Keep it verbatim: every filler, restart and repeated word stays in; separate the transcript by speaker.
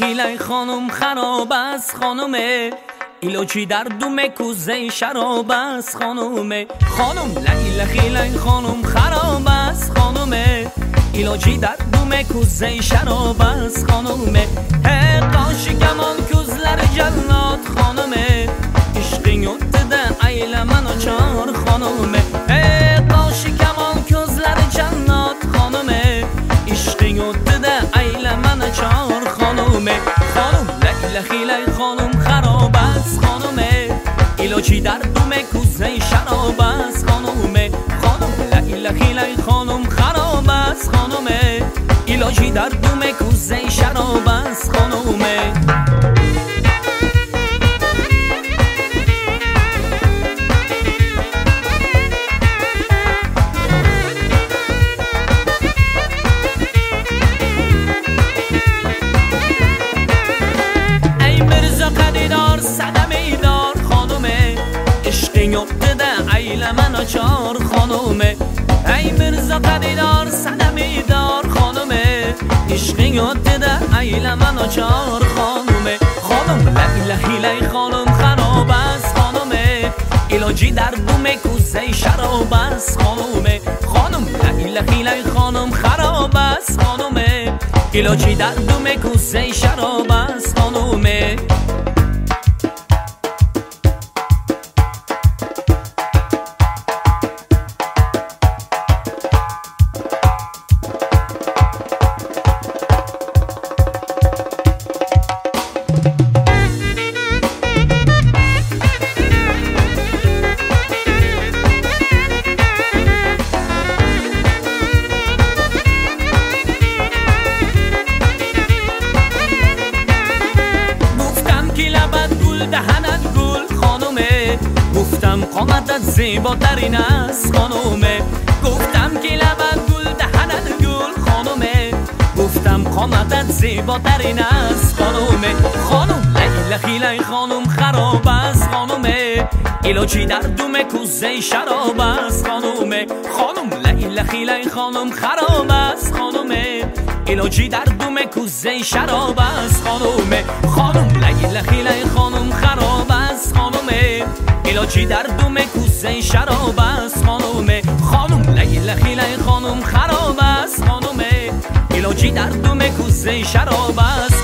Speaker 1: خیلی خانم خراب است خانومه، ایلوچی در دوم کوزه شراب است خانومه. خانم لیل خیلی خانم خراب است خانومه، ایلوچی در دوم کوزه شراب است خانومه. هی قاشی کمان کوزلر جلاد خانومه، عشقی یوتده ایل منو چار خانومه. هی قاشی کمان کوزلر جلاد خانومه، عشقی یوتده ایل منو چار خانومه. خانم لیل خیلی خانم خراب است خانومه، ایلوچی در دوم کوزه شراب است خانومه. خانم لیل خیلی خانم خراب است خانومه، ایلوچی در دوم کوزه شراب است خانومه. صدمه دار خانومه، عشقی یوتده ایل منو چار خانومه. ای مرزا قدیدار صدمه دار خانومه، عشقی یوتده ایل منو چار خانومه. خانم لیل خیلی خانم خراب است خانومه، ایلوچی در دوم کوزه شراب است خانومه. خانم لیل خیلی خانم خراب است خانومه، ایلوچی در دوم کوزه شراب است خانومه. دهنت گل خانومه، گفتم قامتت زیباترین است خانومه. گفتم که لبت گل دهنت گل خانومه، گفتم قامتت زیباترین است خانومه. خانم لیل خیلی خانم خراب است خانومه، ایلوچی در دوم کوزه شراب است خانومه. خانم لیل خیلی خانم خراب است خانومه، ایلوچی در دوم کوزه شراب است خانومه. خانم لیل خیلی خانم خراب است خانومه، ایلوچی در دوم کوزه شراب است خانومه. خانم لیل خیلی خانم خراب است خانومه، ایلوچی در دوم کوزه شراب است